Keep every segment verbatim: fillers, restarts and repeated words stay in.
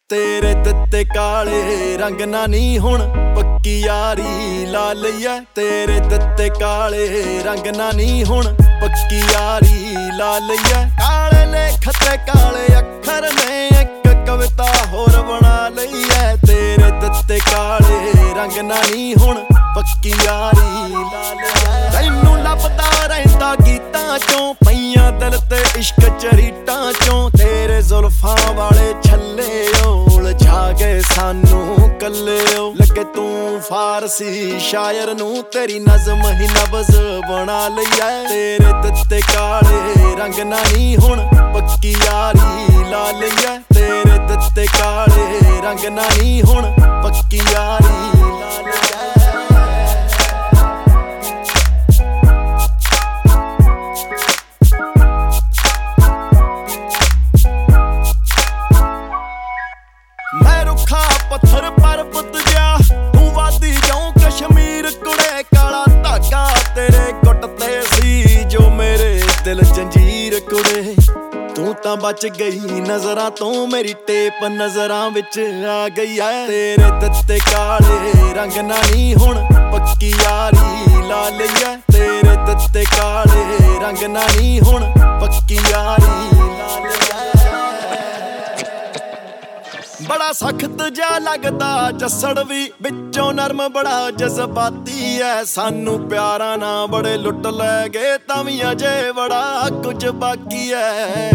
तेरे तत्ते काले रंग ना नी हुण पक्की यारी ला लईए। तेरे तत्ते काले रंग ना नी हुण पक्की यारी ला लईए। काले लेख ते काले अखर ने एक कविता होर बना लई है। तेरे तत्ते काले रंग ना नी हुण पक्की यारी ला लईए। तैनू लभदा रहिंदा गीतां चों पईयां दिल ते इश्क चरीटां चों। तेरे जुल्फां वाले छल्ले उलझा गए सानू कल्ले लगे तू फारसी शायर नू तेरी नज़म ही नबज़ बना लईए। तेरे तत्ते काले रंग ना नी हुण पक्की यारी ला लईए। तेरे तत्ते काले रंग ना नी हुण पक्की यारी ला लईए। मैं रुखा पत्थर पर्वत जा तू वादी जाऊं कश्मीर कुड़े। काला धागा तेरे गुट ते सी जो मेरे दिल जंजीर कुड़े। तू तां बच गई नजरां तो मेरी टेप नजरां विच आ गई है। तेरे तत्ते काले रंग ना नी हुण पक्की यारी ला लईए। तेरे तत्ते काले रंग ना नी हुण पक्की यारी ला लईए। बड़ा सख्त जा लगदा जस्सड़ भी बिचों नरम बड़ा जज्बाती है। सानू प्यारा ना बड़े लुट लै गए तां वी अजे बड़ा कुछ बाकी है।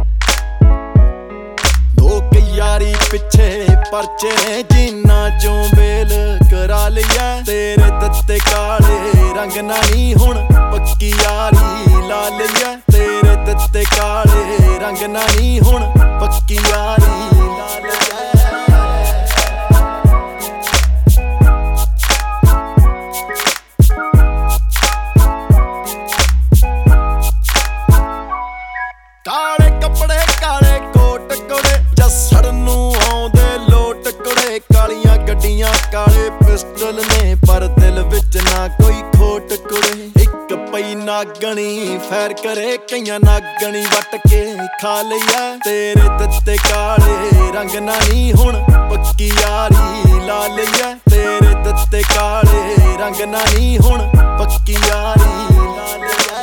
दो यारी पिछे परचे जिन्ना चों बेल करा लिया। तेरे तत्ते काले रंग ना नी हुण पक्की यारी ला लईए। तेरे तत्ते काले रंग ना नी हुण पक्की यारी ला लईए। काले कपड़े काले कोट कुड़े जस्सड़ नू आउंदे लोट कुड़े। कालियां गड्डियां काले पिस्टल ने पर दिल विच ना कोई खोट कुड़े। इक पई नागणी फैर करे कईयां नागणी वट के खा लईए। तेरे तत्ते काले रंग ना नी हुण पक्की यारी ला लईए। तेरे तत्ते काले रंग ना नी हुण पक्की यारी ला लईए।